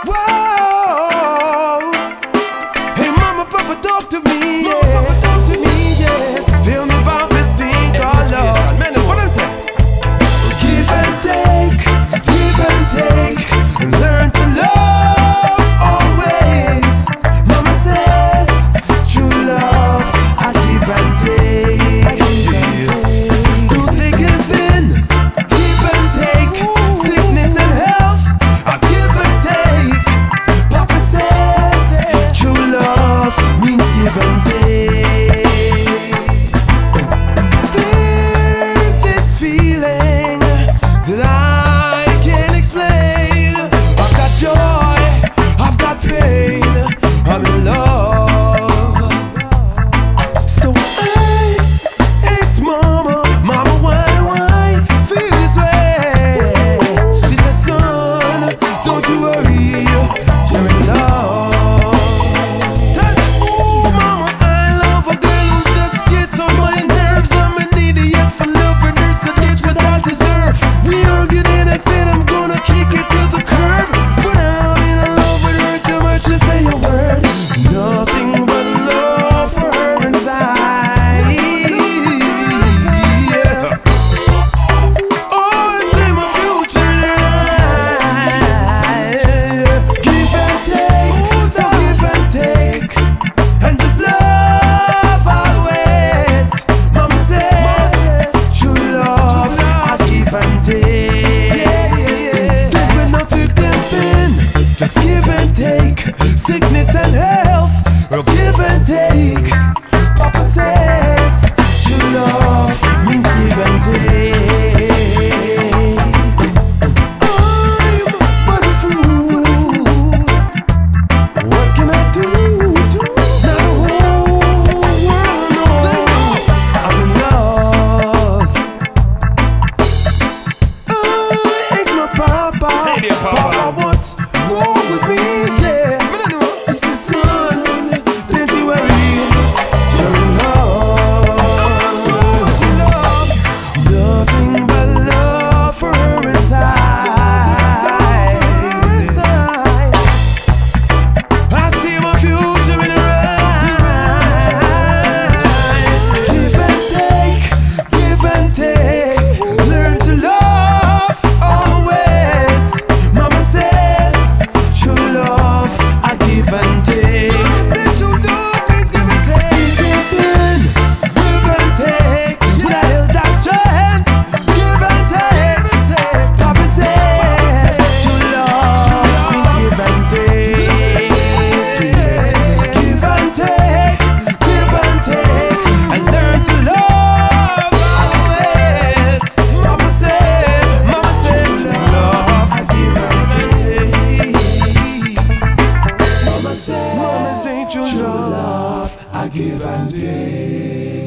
Whoa. Hey, mama, papa, talk to me. Yeah. Mama, papa, talk to me. Yes. Tell me about this thing called love. Man, what I'm saying? Give and take, give and take. Learn to love always. Mama says, true love, I give and take. Yes. Through thick and thin, give and take. Sickness and health, I give and take. Papa says, true love means give and take. There's this feeling that I can't explain. I've got joy, I've got pain, I'm in love. So I asked mama, mama, why feel this way? She said, son, don't you worry, you're in love. Ooh, mama, I love a girl who just gets on my nerves. I'm an idiot for loving her, so that's what I deserve. We argued and I said I'm gonna kick it to the curb, but I'm in love with her too much to say a word. Nothing but love for her inside. Yeah. Oh, I see my future in her eyes. Give and take, so give and take, and just love always. Mama says, true love, I give and take. Take with no thick and thin, just give and take. Sickness and health, well, give and take. Papa says, true love means give and take. I'm but a fool. What can I do? Now the whole world knows I'm in love. I asked my papa. Hey there, Papa. Papa, what's wrong with me? Yeah. He said, son, don't you worry, you're in love. Nothing but love for her inside. I see my future in her eyes. Give and take, give and take. Learn to love always. Mama says, true love, I give and take. Mama said true love means give and take. Give and take. With a hill that strength. Give and take. Papa says, true love means give and take. Give and take, give and take, and learn to love always. Mama says, love, I give and take. Mama says, true love, I give and take.